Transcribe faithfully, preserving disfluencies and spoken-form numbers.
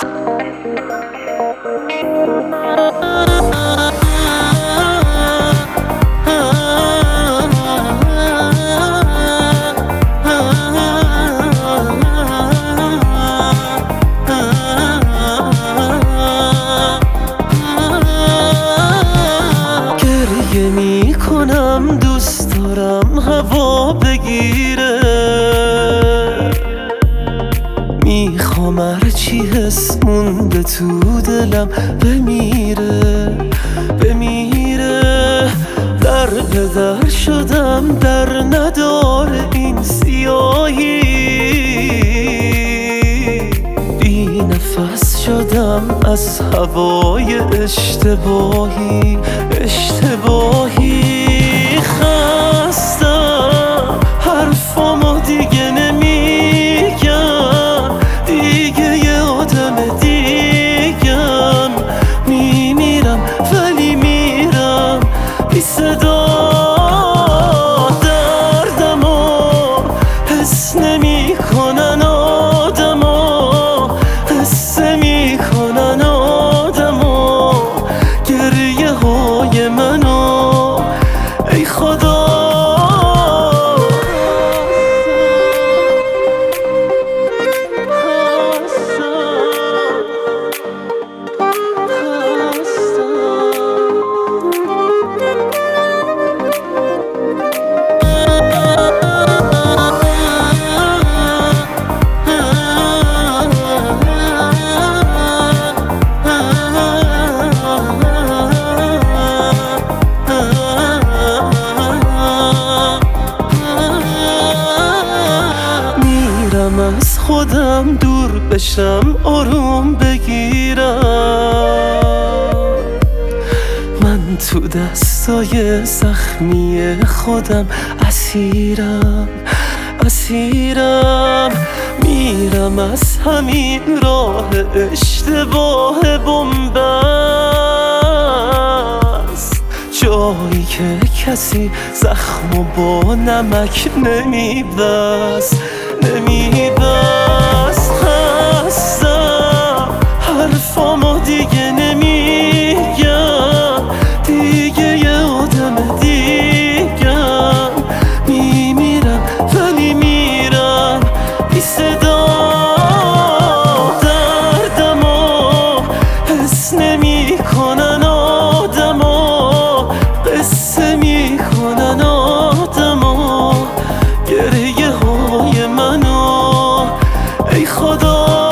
گریه می کنم دوست دارم هوا بگیره، میخوام هرچی حس مونده تو دلم بمیره بمیره. در به در شدم در نداره این سیاهی، بی نفس شدم از هوای اشتباهی اشتباهی. خستم حرفامو دیگه نمیگم، دیگه یه آدم دیگم. میمیرم ولی میرم بی صدا، دردمو حس نمی کنن آدما، قصه می کنن آدما گریه های منو. ای خدا از خودم دور بشم آروم بگیرم، من تو دستای زخمی خودم اسیرم اسیرم. میرم از همین راه اشتباه بن‌بست، جایی که کسی زخمو با نمک نمیبست نمیبست. خستم حرفامو دیگه نمیگم، دیگه یه آدم دیگم. میمیرم ولی میرم بی صدا، دردمو حس نمی کنن آدما، قصه می کنن آدما گریه های منو. ای خدا